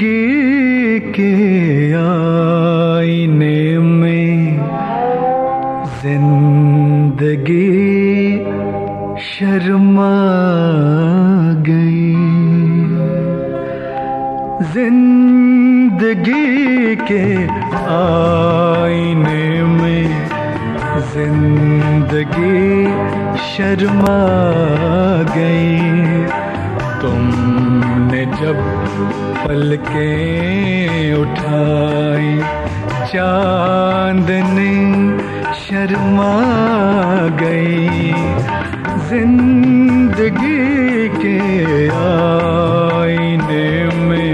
के आईने में जिंदगी शर्मा गई। जिंदगी के आईने में जिंदगी शर्मा गई। तुमने जब पलकें उठाई चांदनी शर्मा गई। जिंदगी के आईने में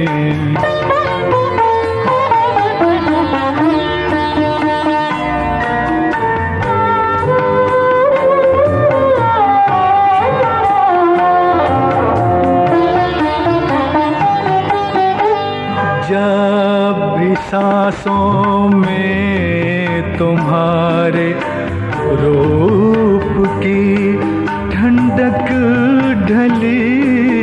जब भी सांसों में तुम्हारे रूप की ठंडक ढली,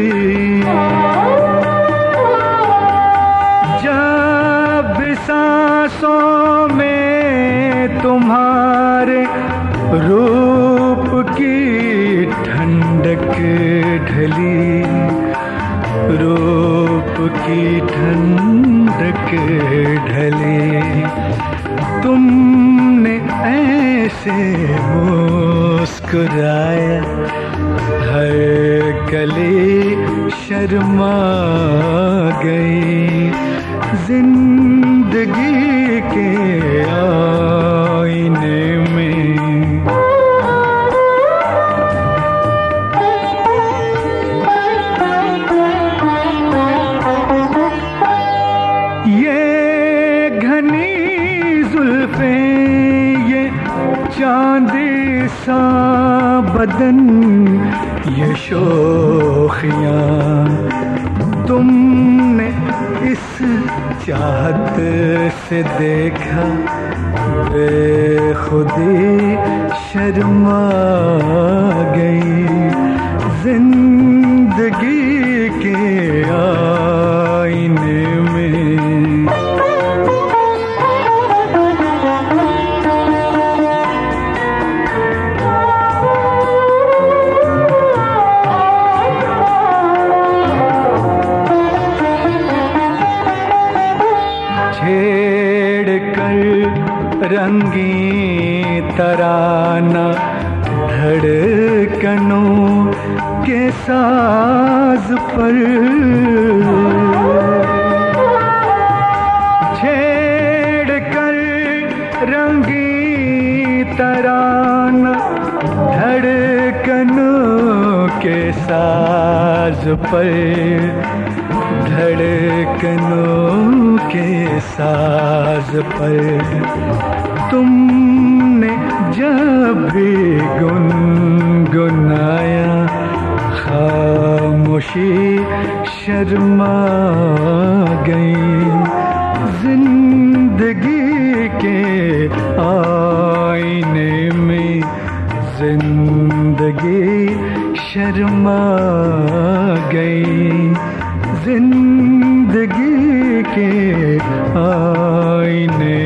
जब भी सांसों में तुम्हारे रूप की ठंडक ढली, रूप की ठंडक ढली। तुमने ऐसे मुस्कुराया हर गली शर्मा गई। जिंदगी के आईने में ये चांदी सा बदन, ये शोखियाँ तुमने इस चाहत से देखा बेखुदी शर्मा गई। जिंदगी के आईने में रंगी तराना धड़कनों के साज पर, छेड़ कर रंगी तराना धड़कनों के साज पर, धड़कनों के साज पर। तुमने जब भी गुनगुनाया खामोशी शर्मा गई। जिंदगी के आईने में जिंदगी शर्मा गई। जिंदगी के आईने